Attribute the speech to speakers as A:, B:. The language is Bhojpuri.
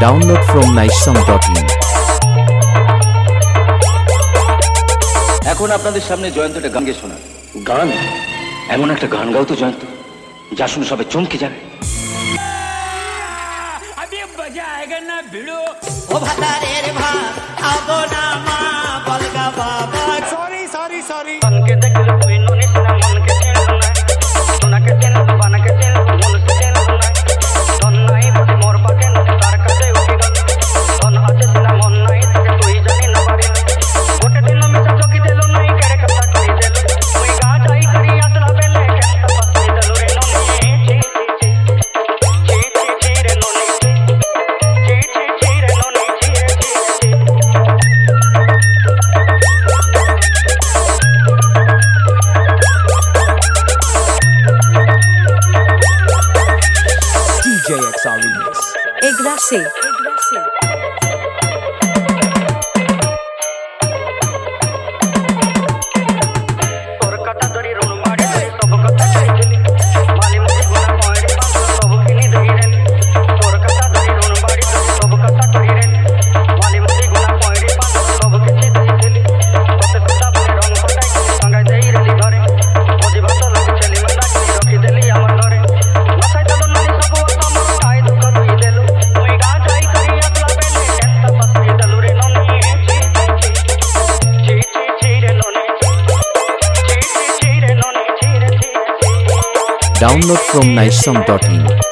A: Download from nicesong.in।
B: এখন আপনাদের সামনে জয়ন্ত একটা গান গেয়ে শোনা। গান? এমন একটা গান গাও তো জয়ন্ত, যা শুনে সবাই চমকে যাবে।
C: अभी बजा आएगा ना भिड़ो
D: ओ भतारे रे भा आगो ना मा बलगा बाबा
C: सॉरी सॉरी सॉरी
E: मन के देख लो कोई नोनिस ना मन के चैन सुना के चैन बना के चैन मन के चैन सुना धन नहीं बड़ी मोर पाके न तार काटे उठी गन धन आते सिना मन नहीं ते कोई जानी न बारी गोटे दिन में चौकी देलो नहीं करे कथा करी देलो कोई गा जाई करी असला बेले केंता पसी देलो रे नोनी ची रे नोनी ची रे नोनी ची रे
A: DJ XR Remix।
F: Egrassi।
E: तोर कथा धरी ऋण माड़ी धरी सब कथा कहिली माली मुझे गुना पॉइंट पांच सब किनी धइरेन तोर कथा धरी ऋण माड़ी धरी सब कथा कहिरेन माली मुझे गुना पॉइंट पांच सब किछि धइली तते पिता बने रंग फटाई संगाई देई रेली घरे मोदी भाषा लोग चली मंदा की रखी देली हमर घरे नसाई देलो नानी सब हमर खाई दुख दुई देलो मुई गा जाई करी असला बेले केंता पसी देलो रे नोनी ची रे नोनी
A: Download from nicesong.in।